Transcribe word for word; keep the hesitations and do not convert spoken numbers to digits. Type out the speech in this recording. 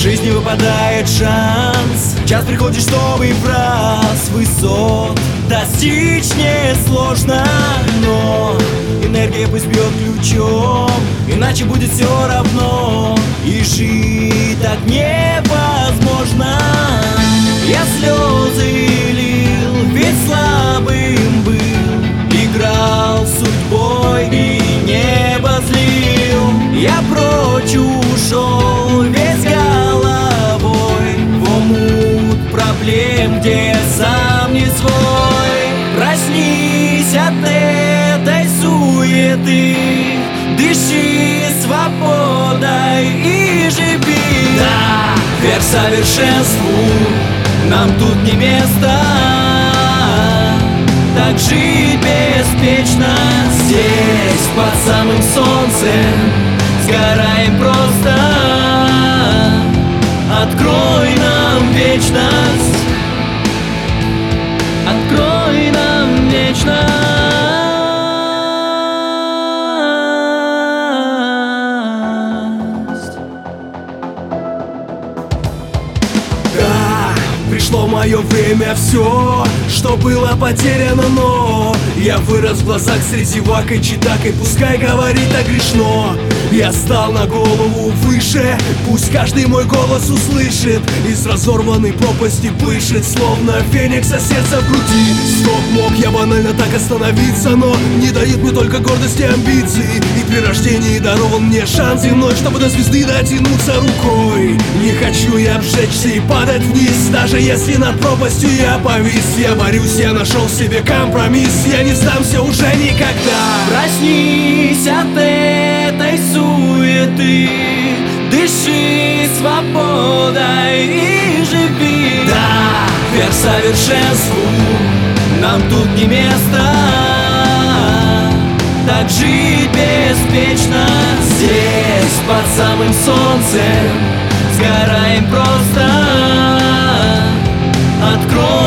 жизни выпадает шанс. Час приходит, чтобы раз высот достичь несложно, но энергия пусть бьет ключом, иначе будет все равно, и жить так невозможно. Я слезы лил, ведь слабым был, играл с судьбой и небо злил. Я прочь ушел весь головой в омут проблем, где сам не свой. Проснись от этой суеты, дыши свободой и живи. Да, вверх совершенству нам тут не место, так жить беспечно. Здесь под самым солнцем сгораем просто. Открой нам вечность, открой нам вечность. Да, пришло мое время, все, что было потеряно, но я вырос в глазах среди вак и читак, и пускай говорит так грешно. Я стал на голову выше, пусть каждый мой голос услышит, из разорванной пропасти пышет, словно феникса сердце в груди. Стоп, мог я банально так остановиться, но не дают мне только гордость и амбиции. И при рождении дарован мне шанс земной, чтобы до звезды дотянуться рукой. Не хочу я обжечься и падать вниз, даже если над пропастью я повис. Я борюсь, я нашел в себе компромисс, я не сдамся уже никогда. Проснись от этой суеты, дыши свободой и живи. Да, вверх совершенству нам тут не место, так жить беспечно. Здесь под самым солнцем сгораем просто. Открой